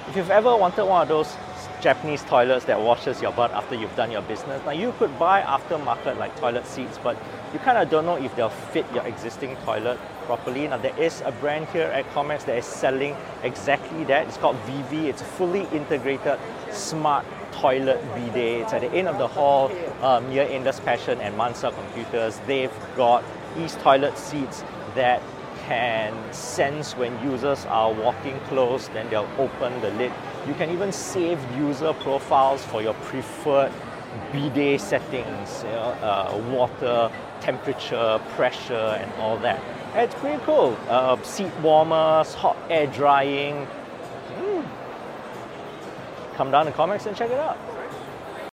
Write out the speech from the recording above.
if you've ever wanted one of those Japanese toilets that washes your butt after you've done your business, now you could buy aftermarket like toilet seats, but you kind of don't know if they'll fit your existing toilet properly. Now there is a brand here at Comex that is selling exactly that. It's called VV. It's a fully integrated smart toilet bidet. It's at the end of the hall near Indus Passion and Mansa Computers. They've got these toilet seats that can sense when users are walking close, then they'll open the lid. You can even save user profiles for your preferred bidet settings, water, temperature, pressure, and all that. It's pretty cool. Seat warmers, hot air drying. Come down to Comex and check it out.